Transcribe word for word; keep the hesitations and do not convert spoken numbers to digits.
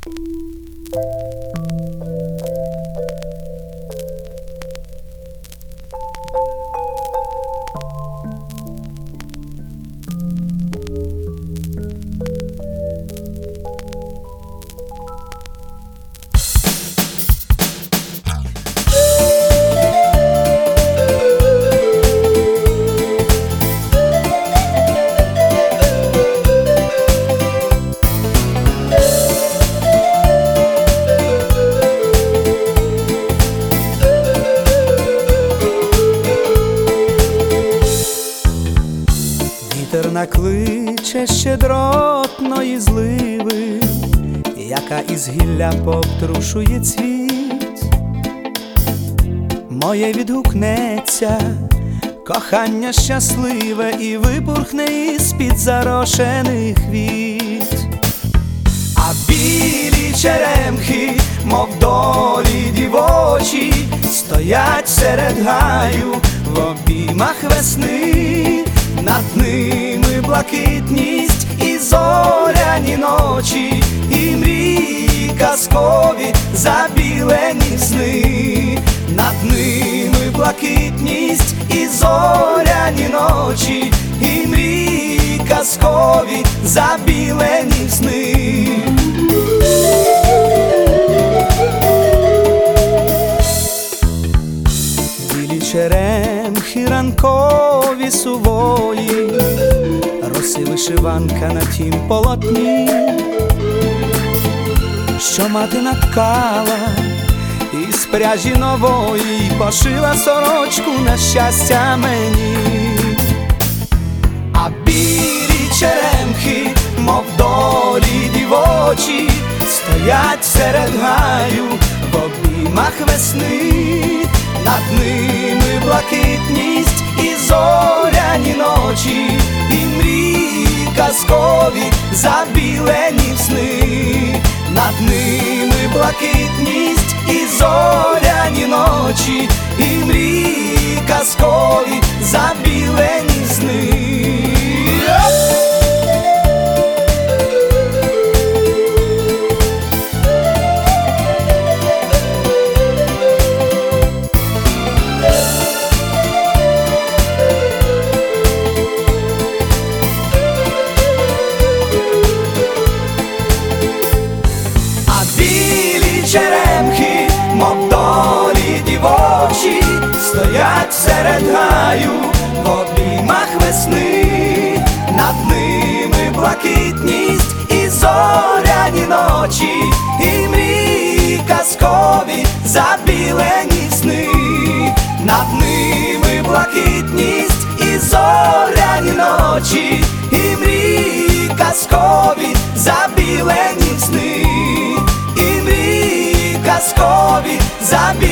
Вітер накличе щедротної зливи, яка із гілля пообтрушує цвіт. Моє відгукнеться кохання щасливе і випурхне із-під зарошених квіт. А білі черемхи, мов долі дівочі, стоять серед гаю в обіймах весни. Над ними блакитність і зоряні ночі, і мрії казкові забілені сни. Над ними блакитність і зоряні ночі, і мрії казкові забілені сни. Білі черемхи ранкові сувої, роси вишиванка на тім полотні, що мати наткала із пряжі нової, пошила сорочку на щастя мені. А білі черемхи, мов долі дівочі, стоять серед гаю в обіймах весни. Над ними блакитність і зоряні ночі, і мрії казкові забілені сни. Над ними блакитність і зоряні ночі, і мрії казкові забілені сни. Черемхи, мов долі дівочі, стоять серед гаю в обіймах весни. Над ними блакитність і зоряні ночі, і мрії казкові забілені сни. Над ними блакитність і зоряні ночі, і мрії казкові забілені сни. Казкові забілені